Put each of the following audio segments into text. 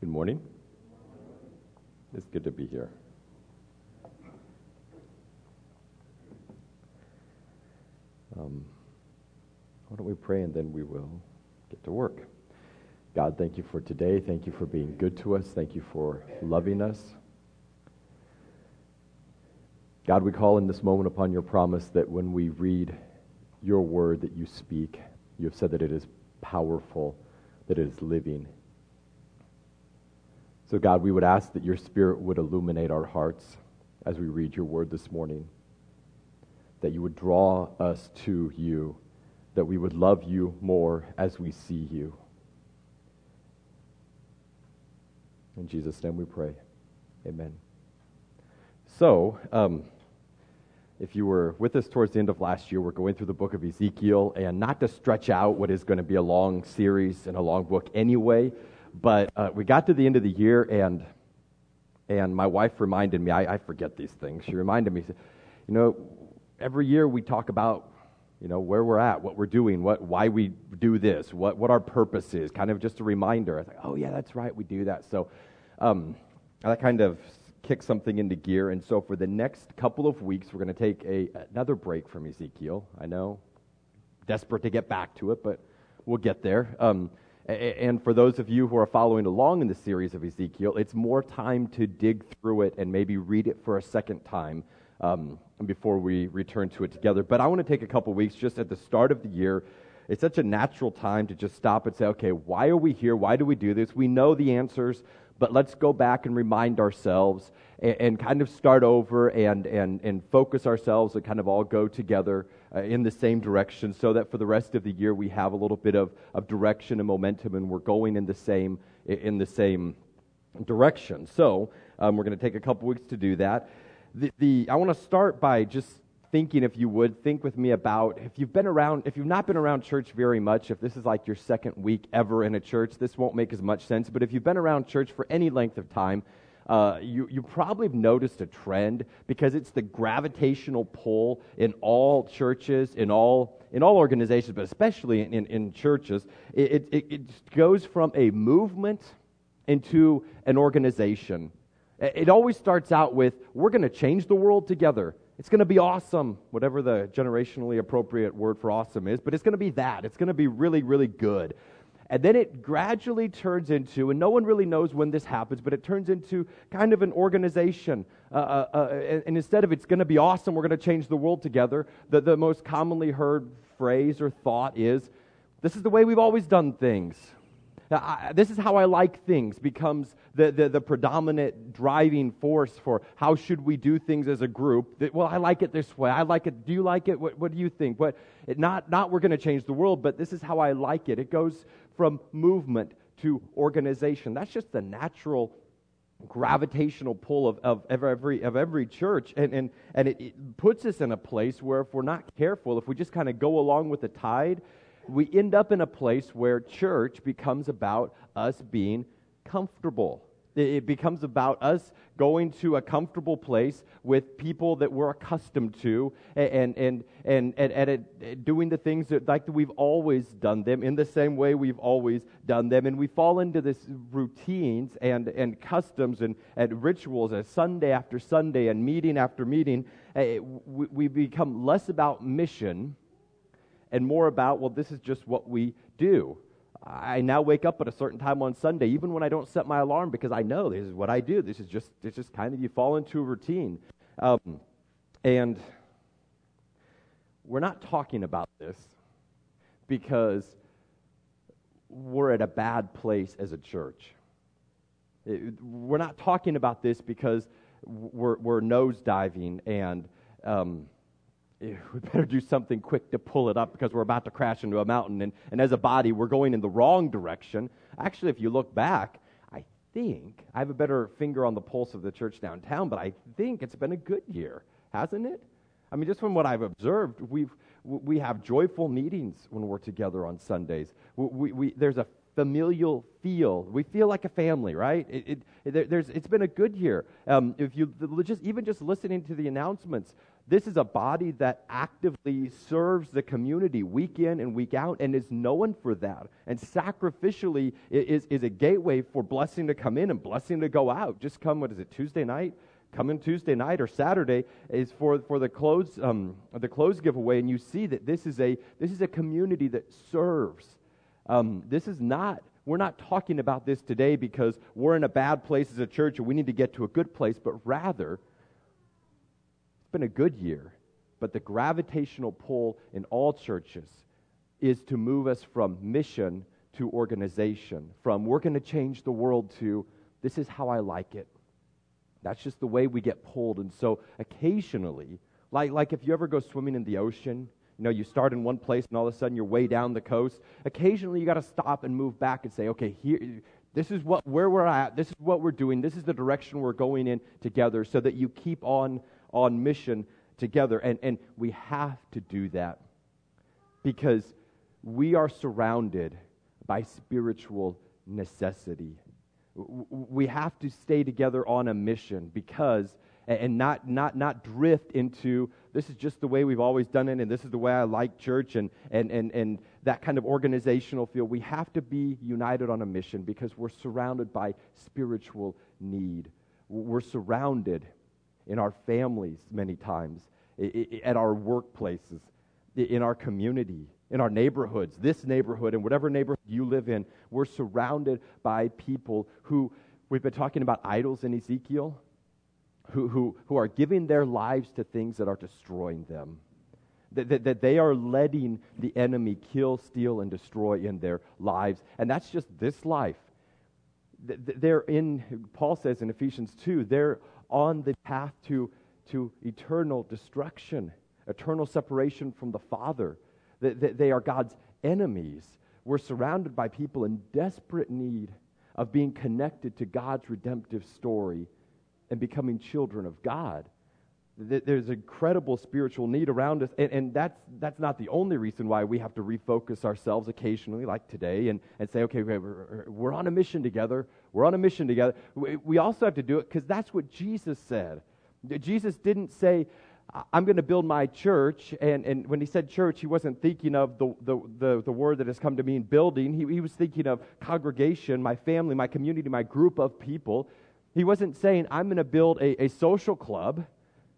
Good morning. It's good to be here. Why don't we pray and then we will get to work. God, thank you for today. Thank you for being good to us. Thank you for loving us. God, we call in this moment upon your promise that when we read your word that you speak, you have said that it is powerful, that it is living. So God, we would ask that your Spirit would illuminate our hearts as we read your word this morning, that you would draw us to you, that we would love you more as we see you. In Jesus' name we pray. Amen. So, if you were with us towards the end of last year, we're going through the book of Ezekiel, and not to stretch out what is going to be a long series and a long book anyway, but we got to the end of the year, and my wife reminded me, I forget these things, she reminded me, every year we talk about, where we're at, what we're doing, why we do this, what our purpose is, kind of just a reminder. I was like, oh yeah, that's right, we do that. So that kind of kicked something into gear, and so for the next couple of weeks, we're going to take another break from Ezekiel. I know, desperate to get back to it, but we'll get there. And for those of you who are following along in the series of Ezekiel, it's more time to dig through it and maybe read it for a second time before we return to it together. But I want to take a couple weeks just at the start of the year. It's such a natural time to just stop and say, okay, why are we here? Why do we do this? We know the answers, but let's go back and remind ourselves and kind of start over and focus ourselves and kind of all go together in the same direction so that for the rest of the year we have a little bit of direction and momentum and we're going in the same direction. So we're going to take a couple weeks to do that. I want to start by just thinking, if you would, think with me about if you've not been around church very much, if this is like your second week ever in a church, this won't make as much sense, but if you've been around church for any length of time, you probably have noticed a trend because it's the gravitational pull in all churches, in all organizations, but especially in churches. It goes from a movement into an organization. It always starts out with, we're going to change the world together. It's going to be awesome, whatever the generationally appropriate word for awesome is, but it's going to be that. It's going to be really, really good. And then it gradually turns into, and no one really knows when this happens, but it turns into kind of an organization. And instead of it's going to be awesome, we're going to change the world together, the most commonly heard phrase or thought is, this is the way we've always done things. This is how I like things becomes the predominant driving force for how should we do things as a group. Well, I like it this way. I like it. Do you like it? What do you think? Not we're going to change the world, but this is how I like it. It goes from movement to organization. That's just the natural gravitational pull of every church, and it puts us in a place where if we're not careful, if we just kind of go along with the tide, we end up in a place where church becomes about us being comfortable. It becomes about us going to a comfortable place with people that we're accustomed to and doing the things that we've always done them in the same way we've always done them. And we fall into this routines and customs and rituals as Sunday after Sunday and meeting after meeting. We become less about mission and more about, well, this is just what we do. I now wake up at a certain time on Sunday, even when I don't set my alarm, because I know this is what I do. It's just kind of, you fall into a routine. And we're not talking about this because we're at a bad place as a church. We're not talking about this because we're nosediving and we better do something quick to pull it up because we're about to crash into a mountain. And as a body, we're going in the wrong direction. Actually, if you look back, I have a better finger on the pulse of the church downtown, but I think it's been a good year, hasn't it? I mean, just from what I've observed, we have joyful meetings when we're together on Sundays. There's a familial feel. We feel like a family, right? It's been a good year. If you just listening to the announcements, This is a body that actively serves the community week in and week out and is known for that. And sacrificially is a gateway for blessing to come in and blessing to go out. Just come, Tuesday night? Come in Tuesday night or Saturday is for the clothes giveaway, and you see that this is a community that serves. We're not talking about this today because we're in a bad place as a church and we need to get to a good place, but rather, it's been a good year, but the gravitational pull in all churches is to move us from mission to organization, from we're going to change the world to this is how I like it. That's just the way we get pulled. And so occasionally, like if you ever go swimming in the ocean, you start in one place and all of a sudden you're way down the coast. Occasionally you got to stop and move back and say, okay, here, this is where we're at. This is what we're doing. This is the direction we're going in together, so that you keep on mission together. And we have to do that because we are surrounded by spiritual necessity. We have to stay together on a mission because, and not drift into, this is just the way we've always done it, and this is the way I like church, and that kind of organizational feel. We have to be united on a mission because we're surrounded by spiritual need. We're surrounded in our families many times, at our workplaces, in our community, in our neighborhoods, this neighborhood, and whatever neighborhood you live in. We're surrounded by people who, we've been talking about idols in Ezekiel, who are giving their lives to things that are destroying them. That they are letting the enemy kill, steal, and destroy in their lives. And that's just this life. Paul says in Ephesians 2, they're on the path to eternal destruction, eternal separation from the Father. They are God's enemies. We're surrounded by people in desperate need of being connected to God's redemptive story and becoming children of God. There's incredible spiritual need around us, and that's not the only reason why we have to refocus ourselves occasionally, like today, and say, okay, we're on a mission together. We're on a mission together. We also have to do it because that's what Jesus said. Jesus didn't say, I'm going to build my church, and when he said church, he wasn't thinking of the word that has come to mean building. He was thinking of congregation, my family, my community, my group of people. He wasn't saying, I'm going to build a social club.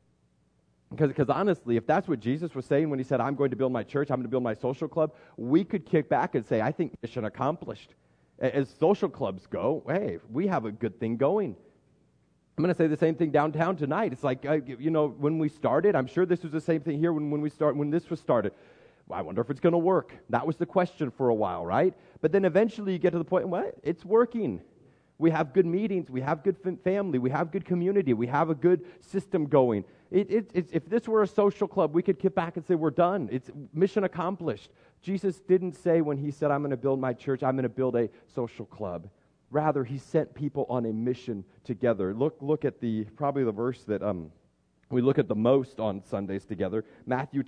Because honestly, if that's what Jesus was saying when he said, I'm going to build my church, I'm going to build my social club, we could kick back and say, I think mission accomplished. As social clubs go, hey, we have a good thing going. I'm going to say the same thing downtown tonight. It's like, when we started, I'm sure this was the same thing here when this was started. Well, I wonder if it's going to work. That was the question for a while, right? But then eventually you get to the point, it's working. We have good meetings, we have good family, we have good community, we have a good system going. If this were a social club, we could kick back and say we're done. It's mission accomplished. Jesus didn't say when he said, I'm going to build my church, I'm going to build a social club. Rather, he sent people on a mission together. Look at probably the verse that we look at the most on Sundays together, Matthew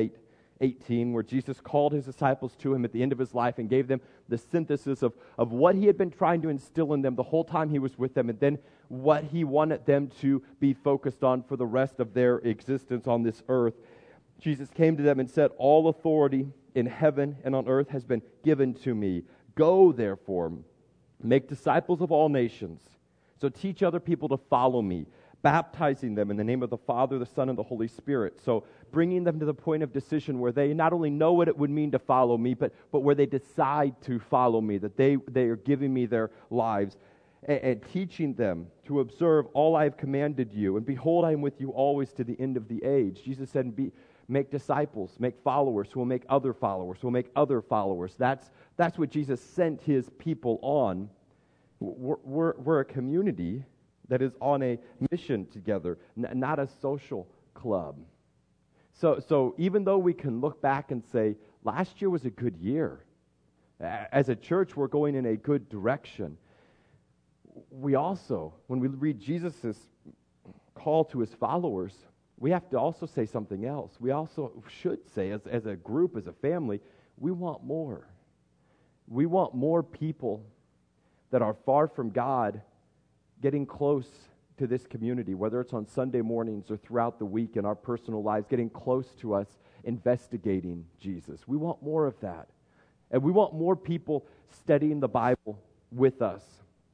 28:18, where Jesus called his disciples to him at the end of his life and gave them the synthesis of what he had been trying to instill in them the whole time he was with them, and then what he wanted them to be focused on for the rest of their existence on this earth. Jesus came to them and said, all authority in heaven and on earth has been given to me. Go, therefore, make disciples of all nations. So teach other people to follow me, baptizing them in the name of the Father, the Son, and the Holy Spirit. So bringing them to the point of decision where they not only know what it would mean to follow me, but where they decide to follow me, that they are giving me their lives, and teaching them to observe all I have commanded you. And behold, I am with you always to the end of the age. Jesus said, make disciples, make followers who will make other followers, who will make other followers. That's what Jesus sent his people on. We're a community that is on a mission together, not a social club. So even though we can look back and say, last year was a good year, as a church we're going in a good direction, we also, when we read Jesus' call to his followers, we have to also say something else. We also should say, as a group, as a family, we want more. We want more people that are far from God getting close to this community, whether it's on Sunday mornings or throughout the week in our personal lives, getting close to us, investigating Jesus. We want more of that. And we want more people studying the Bible with us.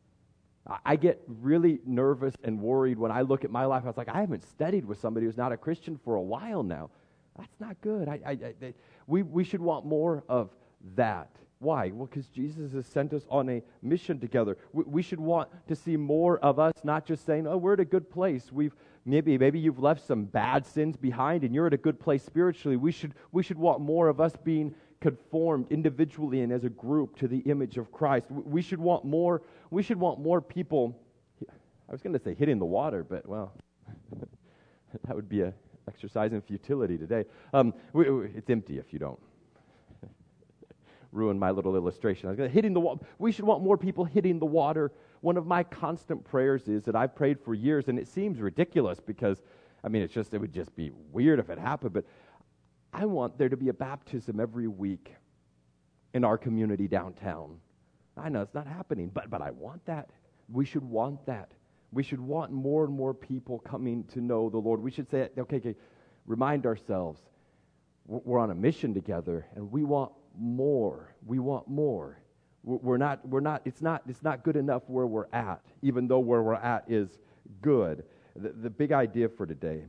I get really nervous and worried when I look at my life. I was like, I haven't studied with somebody who's not a Christian for a while now. That's not good. We should want more of that. Why? Well, because Jesus has sent us on a mission together. We should want to see more of us, not just saying, oh, we're at a good place. Maybe you've left some bad sins behind and you're at a good place spiritually. We should want more of us being conformed individually and as a group to the image of Christ. We should want more people. I was going to say hitting the water, but well, that would be an exercise in futility today. It's empty if you don't ruin my little illustration. I was going to hitting the water. We should want more people hitting the water. One of my constant prayers is that I've prayed for years, and it seems ridiculous because, it would just be weird if it happened, but I want there to be a baptism every week in our community downtown. I know it's not happening, but I want that. We should want that. We should want more and more people coming to know the Lord. We should say, okay, remind ourselves, we're on a mission together, and we want more. We want more. It's not good enough where we're at, even though where we're at is good. The big idea for today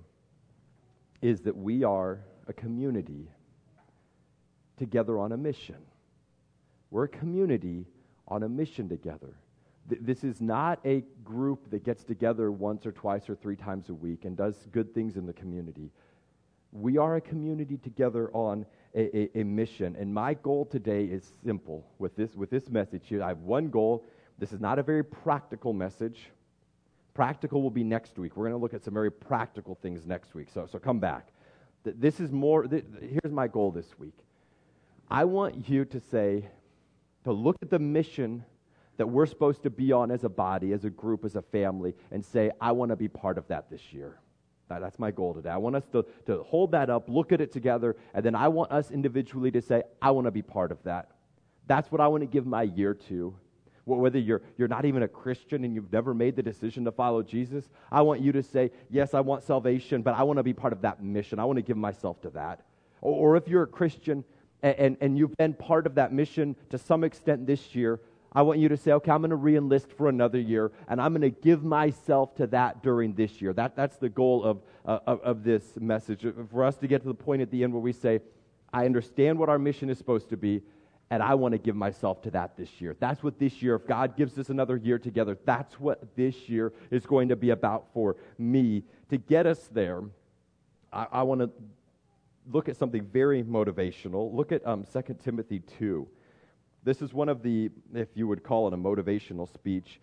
is that we are a community together on a mission. We're a community on a mission together. This is not a group that gets together once or twice or 3 times a week and does good things in the community. We are a community together on a mission, and my goal today is simple. With this message here, I have one goal. This is not a very practical message. Practical will be next week. We're going to look at some very practical things next week, so come back. This is more. Here's my goal this week. I want you to look at the mission that we're supposed to be on as a body, as a group, as a family, and say, I want to be part of that this year. That's my goal today. I want us to hold that up, look at it together, and then I want us individually to say, I want to be part of that. That's what I want to give my year to. Whether you're not even a Christian and you've never made the decision to follow Jesus, I want you to say, yes, I want salvation, but I want to be part of that mission. I want to give myself to that. Or if you're a Christian and you've been part of that mission to some extent this year, I want you to say, okay, I'm going to re-enlist for another year, and I'm going to give myself to that during this year. That's the goal of this message, for us to get to the point at the end where we say, I understand what our mission is supposed to be, and I want to give myself to that this year. That's what this year, if God gives us another year together, that's what this year is going to be about for me. To get us there, I want to look at something very motivational. Look at 2 Timothy 2. This is one of the, if you would call it a motivational speech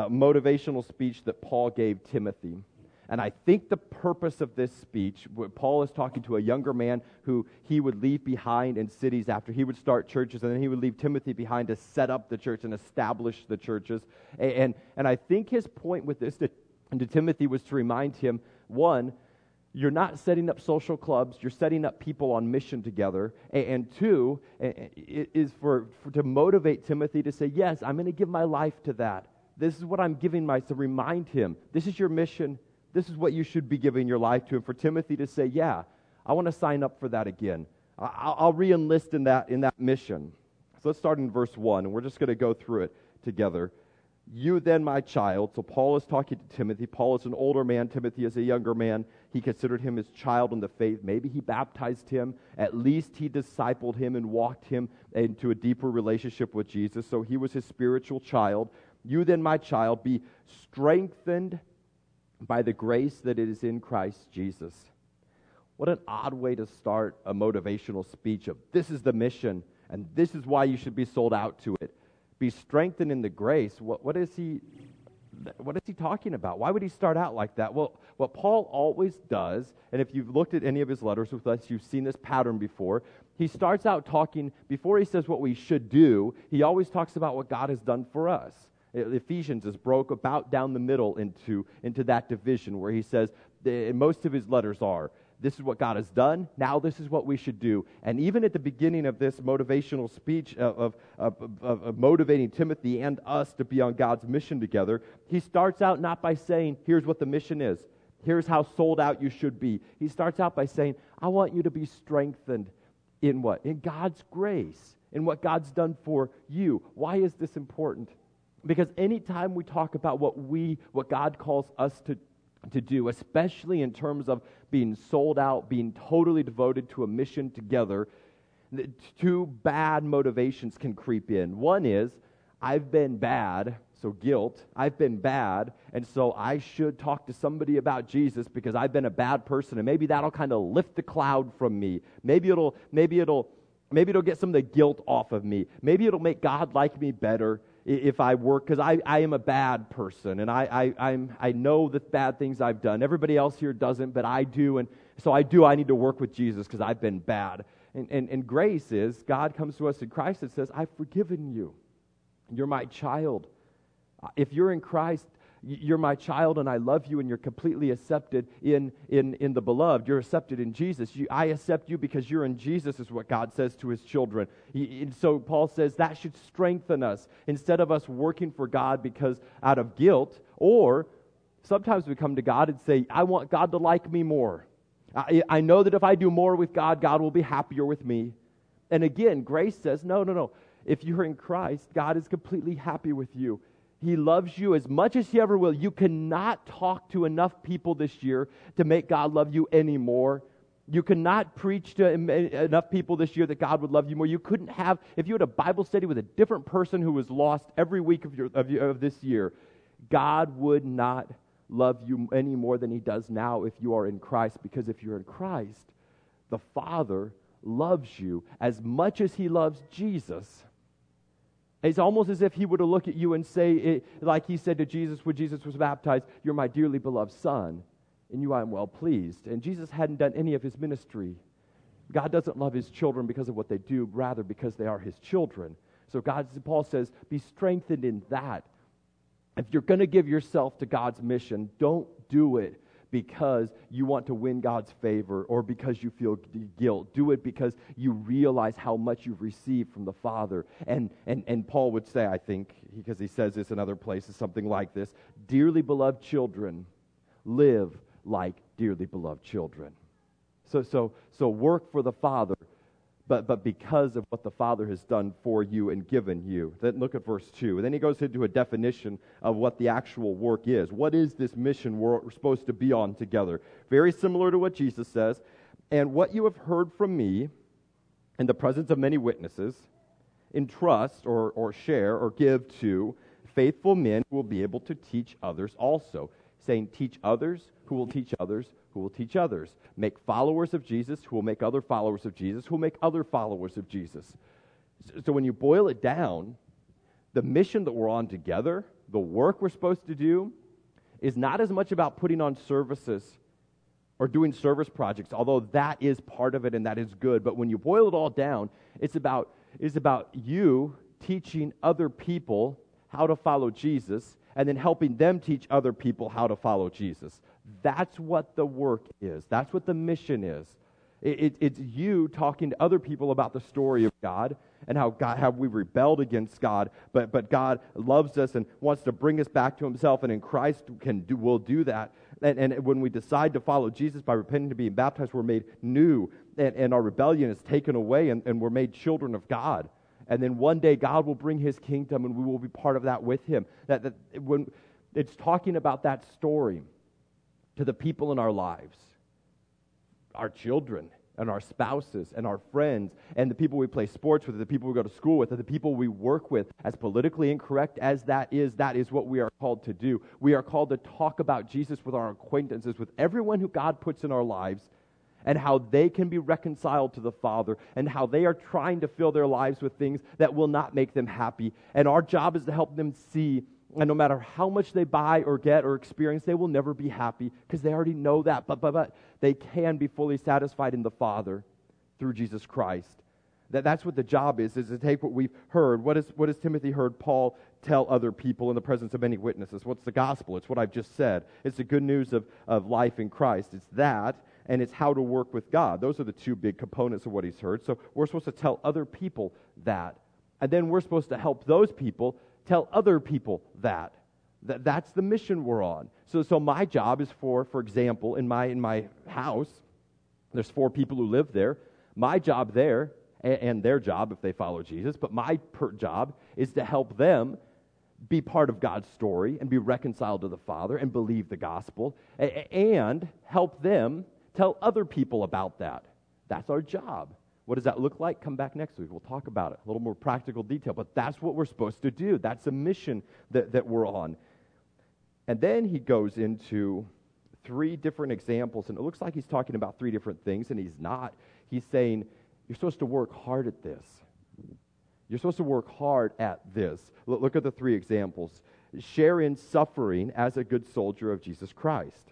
that Paul gave Timothy. And I think the purpose of this speech, Paul is talking to a younger man who he would leave behind in cities after he would start churches, and then he would leave Timothy behind to set up the church and establish the churches. And I think his point with this to Timothy was to remind him, one, you're not setting up social clubs, you're setting up people on mission together. And two, it is to motivate Timothy to say, yes, I'm going to give my life to that. This is what I'm giving to remind him. This is your mission. This is what you should be giving your life to. And for Timothy to say, yeah, I want to sign up for that again. I'll re-enlist in that mission. So let's start in verse 1, and we're just going to go through it together. You then, my child. So Paul is talking to Timothy. Paul is an older man. Timothy is a younger man. He considered him his child in the faith. Maybe he baptized him. At least he discipled him and walked him into a deeper relationship with Jesus. So he was his spiritual child. You then, my child, be strengthened by the grace that it is in Christ Jesus. What an odd way to start a motivational speech of this is the mission and this is why you should be sold out to it. Be strengthened in the grace. What is he talking about? Why would he start out like that? Well, what Paul always does, and if you've looked at any of his letters with us, you've seen this pattern before. He starts out talking, before he says what we should do, he always talks about what God has done for us. Ephesians is broke about down the middle into that division where he says, and most of his letters are, This is what God has done. Now this is what we should do. And even at the beginning of this motivational speech of motivating Timothy and us to be on God's mission together, he starts out not by saying, here's what the mission is. Here's how sold out you should be. He starts out by saying, I want you to be strengthened in what? In God's grace, in what God's done for you. Why is this important? Because anytime we talk about what God calls us to do, especially in terms of being sold out, being totally devoted to a mission together, two bad motivations can creep in. One is, I've been bad, so guilt. I've been bad, and so I should talk to somebody about Jesus because I've been a bad person, and maybe that'll kind of lift the cloud from me. Maybe it'll get some of the guilt off of me. Maybe it'll make God like me better if I work, because I am a bad person, and I know the bad things I've done. Everybody else here doesn't, but I do, and so I need to work with Jesus because I've been bad. And grace is, God comes to us in Christ and says, I've forgiven you. You're my child. If you're in Christ, you're my child, and I love you, and you're completely accepted in the beloved. You're accepted in Jesus. I accept you because you're in Jesus, is what God says to his children. And so Paul says that should strengthen us instead of us working for God because out of guilt, or sometimes we come to God and say, I want God to like me more. I know that if I do more with God, God will be happier with me. And again, grace says, no. If you're in Christ, God is completely happy with you. He loves you as much as he ever will. You cannot talk to enough people this year to make God love you anymore. You cannot preach to enough people this year that God would love you more. You couldn't have, if you had a Bible study with a different person who was lost every week of this year, God would not love you any more than he does now if you are in Christ. Because if you're in Christ, the Father loves you as much as he loves Jesus. It's almost as if he were to look at you and say, like he said to Jesus when Jesus was baptized, you're my dearly beloved son, in you I am well pleased. And Jesus hadn't done any of his ministry. God doesn't love his children because of what they do, rather because they are his children. So Paul says, be strengthened in that. If you're going to give yourself to God's mission, don't do it because you want to win God's favor or because you feel guilt. Do it because you realize how much you've received from the Father. And Paul would say, I think, because he says this in other places, something like this, dearly beloved children, live like dearly beloved children. So work for the Father, but because of what the Father has done for you and given you. Then look at verse 2. And then he goes into a definition of what the actual work is. What is this mission we're supposed to be on together? Very similar to what Jesus says. And what you have heard from me in the presence of many witnesses, entrust or share or give to faithful men who will be able to teach others also. Saying, teach others who will teach others who will teach others. Make followers of Jesus who will make other followers of Jesus who will make other followers of Jesus. So when you boil it down, the mission that we're on together, the work we're supposed to do, is not as much about putting on services or doing service projects, although that is part of it and that is good. But when you boil it all down, it's about you teaching other people how to follow Jesus and then helping them teach other people how to follow Jesus. That's what the work is. That's what the mission is. It's you talking to other people about the story of God and how we rebelled against God, but God loves us and wants to bring us back to himself, and in Christ will do that. And when we decide to follow Jesus by repenting and being baptized, we're made new, and our rebellion is taken away, and we're made children of God. And then one day God will bring his kingdom and we will be part of that with him. That when it's talking about that story to the people in our lives, our children and our spouses and our friends and the people we play sports with, the people we go to school with, and the people we work with, as politically incorrect as that is what we are called to do. We are called to talk about Jesus with our acquaintances, with everyone who God puts in our lives, and how they can be reconciled to the Father, and how they are trying to fill their lives with things that will not make them happy. And our job is to help them see, and no matter how much they buy or get or experience, they will never be happy because they already know that. But they can be fully satisfied in the Father through Jesus Christ. That's what the job is to take what we've heard. What has Timothy heard Paul tell other people in the presence of many witnesses? What's the gospel? It's what I've just said. It's the good news of life in Christ. It's that. and it's how to work with God. Those are the two big components of what he's heard. So we're supposed to tell other people that. And then we're supposed to help those people tell other people that. That's the mission we're on. So my job is for example, in my house, there's 4 people who live there. My job there, and their job if they follow Jesus, but my job is to help them be part of God's story and be reconciled to the Father and believe the gospel and help them tell other people about that. That's our job. What does that look like? Come back next week. We'll talk about it. A little more practical detail, but that's what we're supposed to do. That's a mission that we're on. And then he goes into 3 different examples, and it looks like he's talking about 3 different things, and he's not. He's saying, you're supposed to work hard at this. You're supposed to work hard at this. Look at the 3 examples. Share in suffering as a good soldier of Jesus Christ.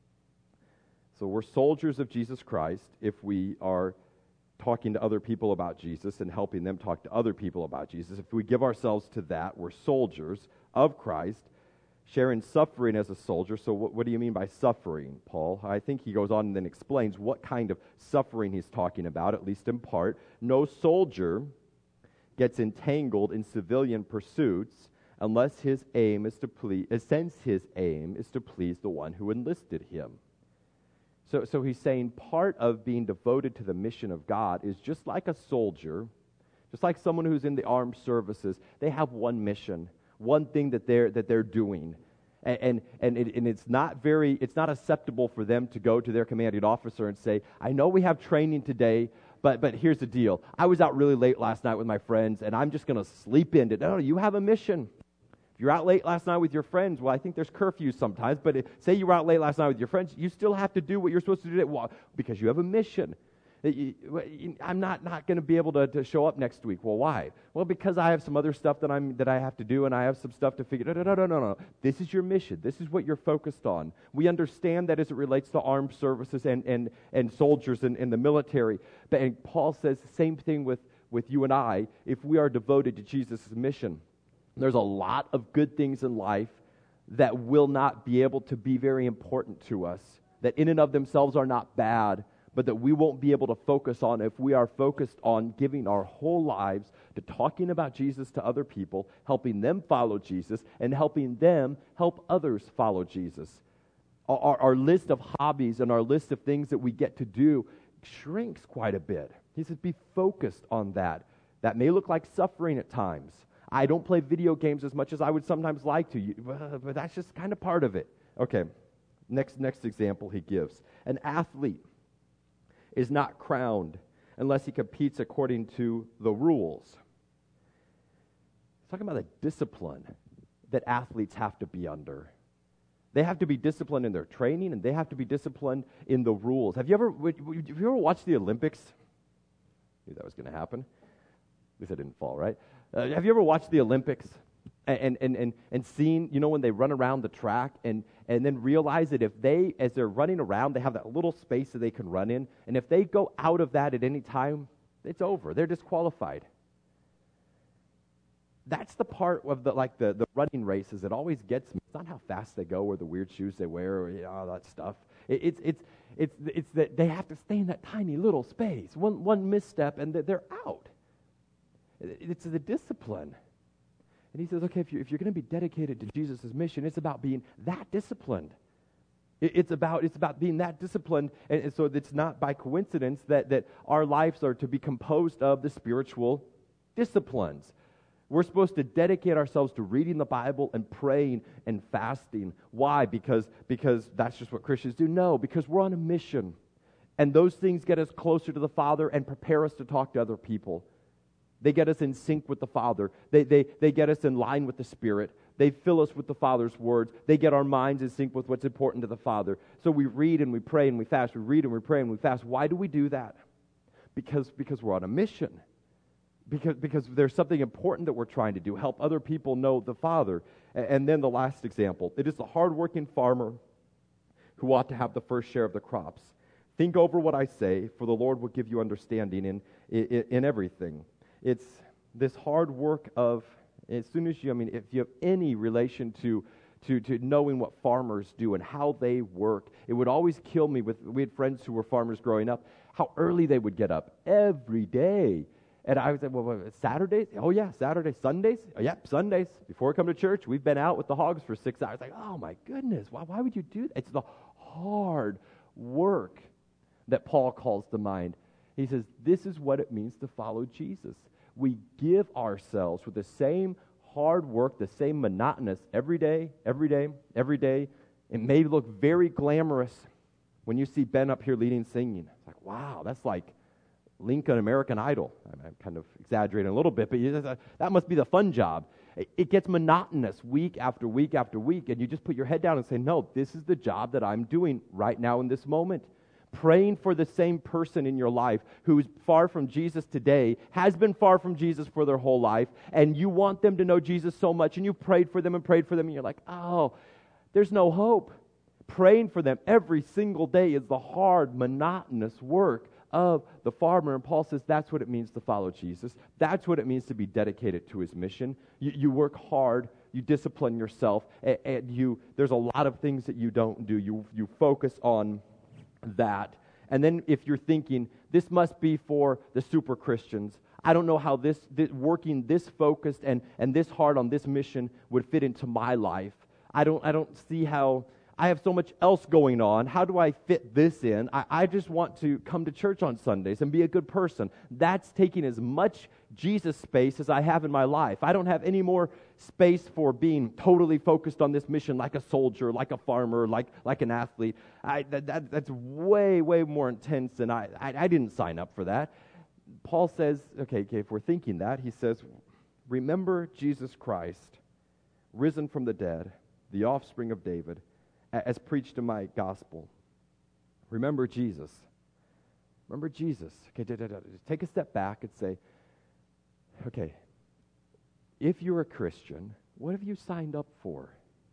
So we're soldiers of Jesus Christ if we are talking to other people about Jesus and helping them talk to other people about Jesus. If we give ourselves to that, we're soldiers of Christ. Share in suffering as a soldier. So what do you mean by suffering, Paul? I think he goes on and then explains what kind of suffering he's talking about, at least in part. No soldier gets entangled in civilian pursuits unless his aim is to please, since his aim is to please the one who enlisted him. So he's saying part of being devoted to the mission of God is just like a soldier, just like someone who's in the armed services. They have one mission, one thing that they're doing, and it's not acceptable for them to go to their commanding officer and say, I know we have training today, but here's the deal. I was out really late last night with my friends, and I'm just going to sleep in. No, you have a mission. If you're out late last night with your friends, well, I think there's curfews sometimes, but say you were out late last night with your friends, you still have to do what you're supposed to do because you have a mission. I'm not going to be able to show up next week. Well, why? Well, because I have some other stuff that I have to do, and I have some stuff to figure. No. This is your mission. This is what you're focused on. We understand that as it relates to armed services and soldiers in the military. And Paul says the same thing with you and I. If we are devoted to Jesus' mission, there's a lot of good things in life that will not be able to be very important to us, that in and of themselves are not bad, but that we won't be able to focus on if we are focused on giving our whole lives to talking about Jesus to other people, helping them follow Jesus, and helping them help others follow Jesus. Our list of hobbies and our list of things that we get to do shrinks quite a bit. He says, be focused on that. That may look like suffering at times. I don't play video games as much as I would sometimes like to, but that's just kind of part of it. Okay, next example he gives. An athlete is not crowned unless he competes according to the rules. He's talking about the discipline that athletes have to be under. They have to be disciplined in their training, and they have to be disciplined in the rules. Have you ever watched the Olympics? I knew that was going to happen. At least I didn't fall, right? Have you ever watched the Olympics and seen, when they run around the track and then realize that as they're running around, they have that little space that they can run in, and if they go out of that at any time, it's over. They're disqualified. That's the part of the running races that always gets me. It's not how fast they go or the weird shoes they wear or all that stuff. It's that they have to stay in that tiny little space. One misstep and they're out. It's the discipline. And he says, okay, if you're going to be dedicated to Jesus' mission, it's about being that disciplined. It's about being that disciplined, and so it's not by coincidence that our lives are to be composed of the spiritual disciplines. We're supposed to dedicate ourselves to reading the Bible and praying and fasting. Why? Because that's just what Christians do? No, because we're on a mission. And those things get us closer to the Father and prepare us to talk to other people. They get us in sync with the Father. They get us in line with the Spirit. They fill us with the Father's words. They get our minds in sync with what's important to the Father. So we read and we pray and we fast. We read and we pray and we fast. Why do we do that? Because we're on a mission. Because there's something important that we're trying to do, help other people know the Father. And then the last example, it is the hardworking farmer who ought to have the first share of the crops. Think over what I say, for the Lord will give you understanding in everything. It's this hard work of, as soon as if you have any relation to to knowing what farmers do and how they work. It would always kill me we had friends who were farmers growing up, how early they would get up every day. And I was like, well, Saturdays? Oh, yeah, Saturdays. Sundays? Oh, yeah, Sundays. Before we come to church, we've been out with the hogs for 6 hours. Like, oh, my goodness, why would you do that? It's the hard work that Paul calls to mind. He says, this is what it means to follow Jesus. We give ourselves with the same hard work, the same monotonous every day. It may look very glamorous when you see Ben up here leading singing. It's like, wow, that's like Lincoln American Idol. I'm kind of exaggerating a little bit, but that must be the fun job. It gets monotonous week after week after week, and you just put your head down and say, no, this is the job that I'm doing right now in this moment. Praying for the same person in your life who's far from Jesus today, has been far from Jesus for their whole life, and you want them to know Jesus so much, and you prayed for them, and you're like, oh, there's no hope. Praying for them every single day is the hard, monotonous work of the farmer. And Paul says that's what it means to follow Jesus. That's what it means to be dedicated to his mission. You work hard, you discipline yourself, and there's a lot of things that you don't do. You focus on that. And then if you're thinking, this must be for the super Christians, I don't know how this working this focused and this hard on this mission would fit into my life. I don't see how. I have so much else going on. How do I fit this in? I just want to come to church on Sundays and be a good person. That's taking as much Jesus space as I have in my life. I don't have any more space for being totally focused on this mission like a soldier, like a farmer, like an athlete. That's way, way more intense, and I didn't sign up for that. Paul says, okay, if we're thinking that, he says, remember Jesus Christ, risen from the dead, the offspring of David, as preached in my gospel. Remember Jesus. Remember Jesus. Okay, take a step back and say, okay, if you're a Christian, what have you signed up for?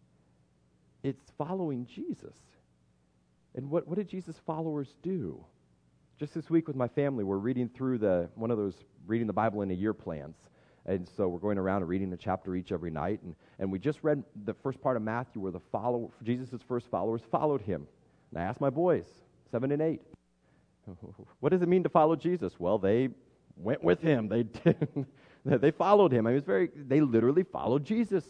It's following Jesus. And what did Jesus' followers do? Just this week with my family, we're reading through one of those reading the Bible in a year plans. And so we're going around and reading a chapter each every night. And we just read the first part of Matthew where Jesus' first followers followed him. And I asked my boys, 7 and 8, what does it mean to follow Jesus? Well, they went with him. They followed him. They literally followed Jesus.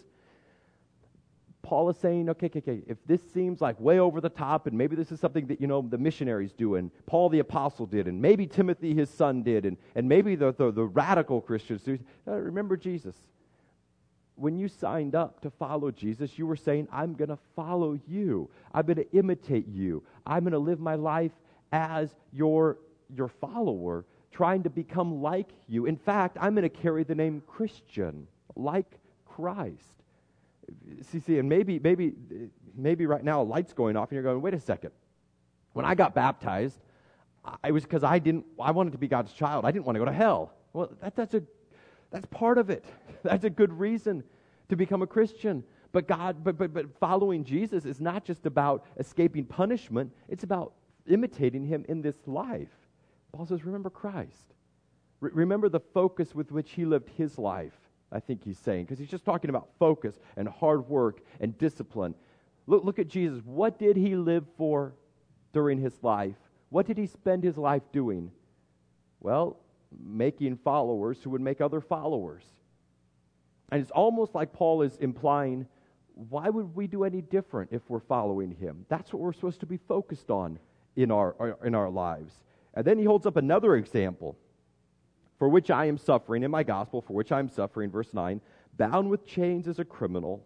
Paul is saying, okay, if this seems like way over the top, and maybe this is something that, the missionaries do, and Paul the apostle did, and maybe Timothy his son did, and maybe the radical Christians do, remember Jesus. When you signed up to follow Jesus, you were saying, I'm going to follow you. I'm going to imitate you. I'm going to live my life as your follower, trying to become like you. In fact, I'm going to carry the name Christian, like Christ. See, and maybe right now a light's going off and you're going, wait a second. When I got baptized, it was because I wanted to be God's child. I didn't want to go to hell. Well, that's part of it. That's a good reason to become a Christian. But following Jesus is not just about escaping punishment. It's about imitating him in this life. Paul says, remember Christ. Remember the focus with which he lived his life. I think he's saying, because he's just talking about focus and hard work and discipline. Look at Jesus. What did he live for during his life? What did he spend his life doing? Well, making followers who would make other followers. And it's almost like Paul is implying, why would we do any different if we're following him? That's what we're supposed to be focused on in our lives. And then he holds up another example. For which I am suffering, in my gospel, for which I am suffering, verse 9, bound with chains as a criminal.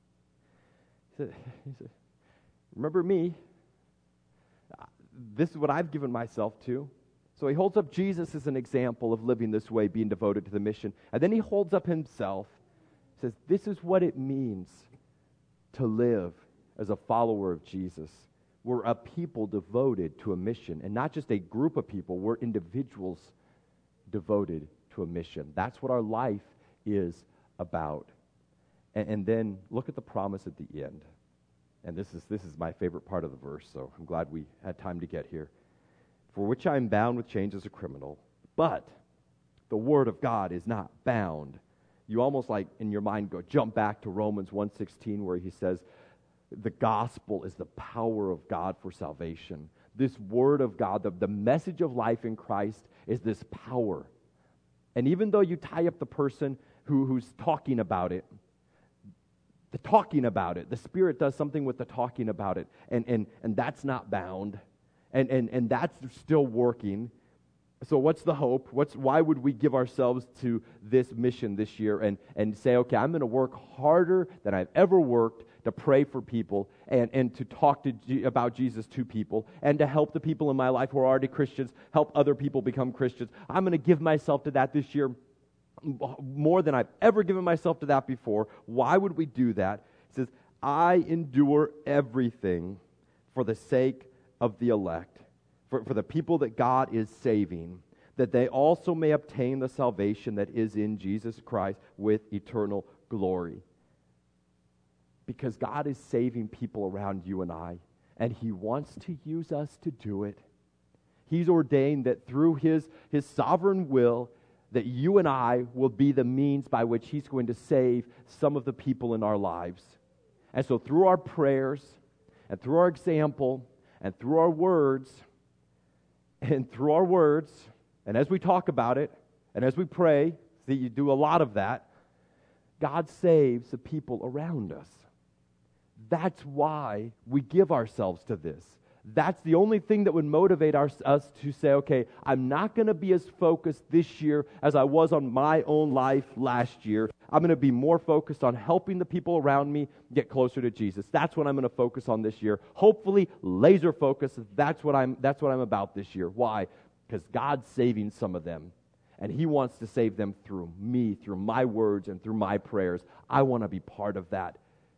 He said, remember me. This is what I've given myself to. So he holds up Jesus as an example of living this way, being devoted to the mission. And then he holds up himself, says, this is what it means to live as a follower of Jesus. We're a people devoted to a mission, and not just a group of people, we're individuals devoted to a mission. That's what our life is about. And then look at the promise at the end. And this is my favorite part of the verse, so I'm glad we had time to get here. For which I am bound with chains as a criminal, but the word of God is not bound. you almost like in your mind jump back to Romans 1:16 where he says, the gospel is the power of God for salvation. This word of God, the message of life in Christ is this power. And even though you tie up the person who's talking about it, the Spirit does something with the talking about it, and that's not bound, and that's still working. So what's the hope? Why would we give ourselves to this mission this year and say, okay, I'm going to work harder than I've ever worked to pray for people and to talk about Jesus to people and to help the people in my life who are already Christians, help other people become Christians. I'm going to give myself to that this year more than I've ever given myself to that before. Why would we do that? It says, I endure everything for the sake of the elect, for the people that God is saving, that they also may obtain the salvation that is in Jesus Christ with eternal glory. Because God is saving people around you and I, and He wants to use us to do it. He's ordained that through His sovereign will, that you and I will be the means by which He's going to save some of the people in our lives. And so through our prayers, and through our example, and through our words, and as we talk about it, and as we pray, see, you do a lot of that, God saves the people around us. That's why we give ourselves to this. That's the only thing that would motivate us to say, okay, I'm not going to be as focused this year as I was on my own life last year. I'm going to be more focused on helping the people around me get closer to Jesus. That's what I'm going to focus on this year. Hopefully, laser focus. That's what I'm about this year. Why? Because God's saving some of them, and He wants to save them through me, through my words, and through my prayers. I want to be part of that.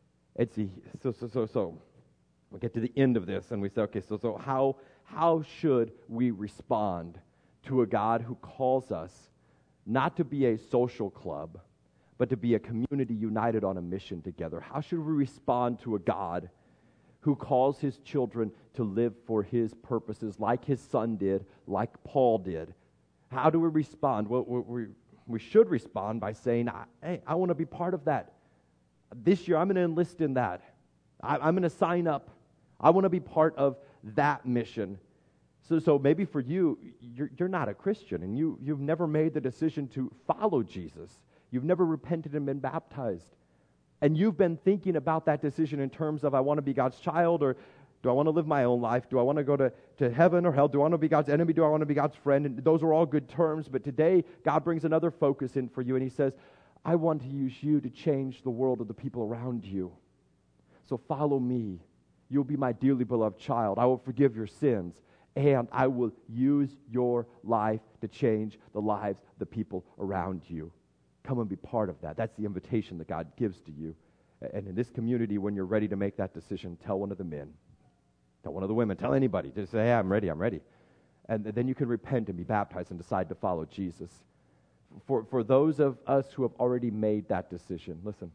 So we get to the end of this, and we say, okay, so how should we respond to a God who calls us not to be a social club, but to be a community united on a mission together? How should we respond to a God who calls His children to live for His purposes, like His Son did, like Paul did? How do we respond? Well, we should respond by saying, hey, I want to be part of that. This year, I'm going to enlist in that. I'm going to sign up. I want to be part of that mission. So maybe for you, you're not a Christian, and you've never made the decision to follow Jesus. You've never repented and been baptized. And you've been thinking about that decision in terms of, I want to be God's child, or do I want to live my own life? Do I want to go to heaven or hell? Do I want to be God's enemy? Do I want to be God's friend? And those are all good terms, but today, God brings another focus in for you, and He says, I want to use you to change the world of the people around you. So follow me. You'll be my dearly beloved child. I will forgive your sins, and I will use your life to change the lives of the people around you. Come and be part of that. That's the invitation that God gives to you. And in this community, when you're ready to make that decision, tell one of the men, tell one of the women, tell anybody. Just say, hey, I'm ready. And then you can repent and be baptized and decide to follow Jesus. For those of us who have already made that decision, listen.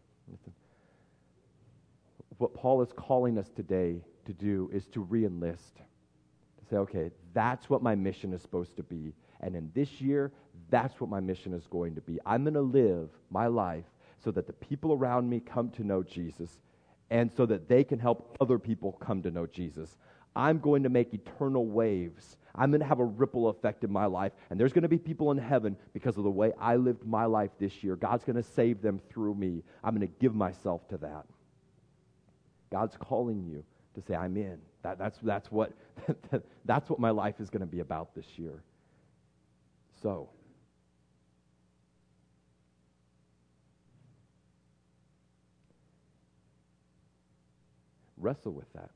What Paul is calling us today to do is to re-enlist. To say, okay, that's what my mission is supposed to be. And in this year, that's what my mission is going to be. I'm going to live my life so that the people around me come to know Jesus, and so that they can help other people come to know Jesus. I'm going to make eternal waves. I'm going to have a ripple effect in my life, and there's going to be people in heaven because of the way I lived my life this year. God's going to save them through me. I'm going to give myself to that. God's calling you to say, I'm in. That's what my life is going to be about this year. So, wrestle with that.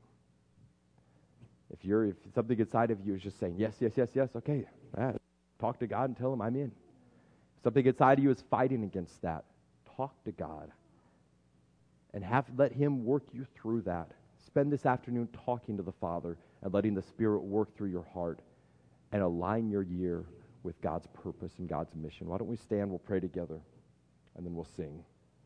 If something inside of you is just saying, yes, okay, talk to God and tell Him I'm in. If something inside of you is fighting against that, talk to God. And let Him work you through that. Spend this afternoon talking to the Father and letting the Spirit work through your heart and align your year with God's purpose and God's mission. Why don't we stand, we'll pray together, and then we'll sing.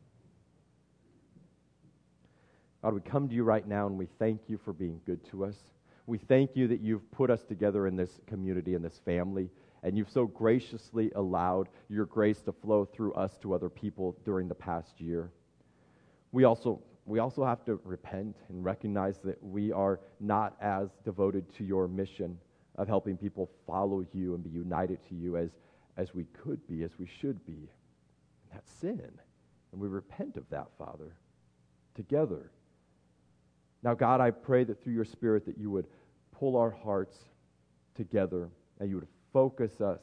God, we come to you right now and we thank you for being good to us. We thank you that you've put us together in this community, in this family, And you've so graciously allowed your grace to flow through us to other people during the past year. We also have to repent and recognize that we are not as devoted to your mission of helping people follow you and be united to you as we could be, as we should be. And that's sin. And we repent of that, Father, together. Now, God, I pray that through your Spirit that you would pull our hearts together and you would focus us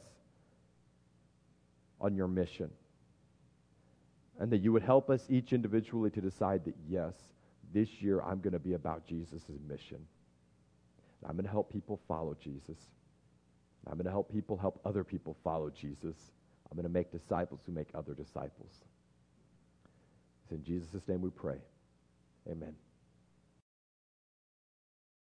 on your mission. And that you would help us each individually to decide that, yes, this year I'm going to be about Jesus' mission. I'm going to help people follow Jesus. I'm going to help people help other people follow Jesus. I'm going to make disciples who make other disciples. It's in Jesus' name we pray. Amen.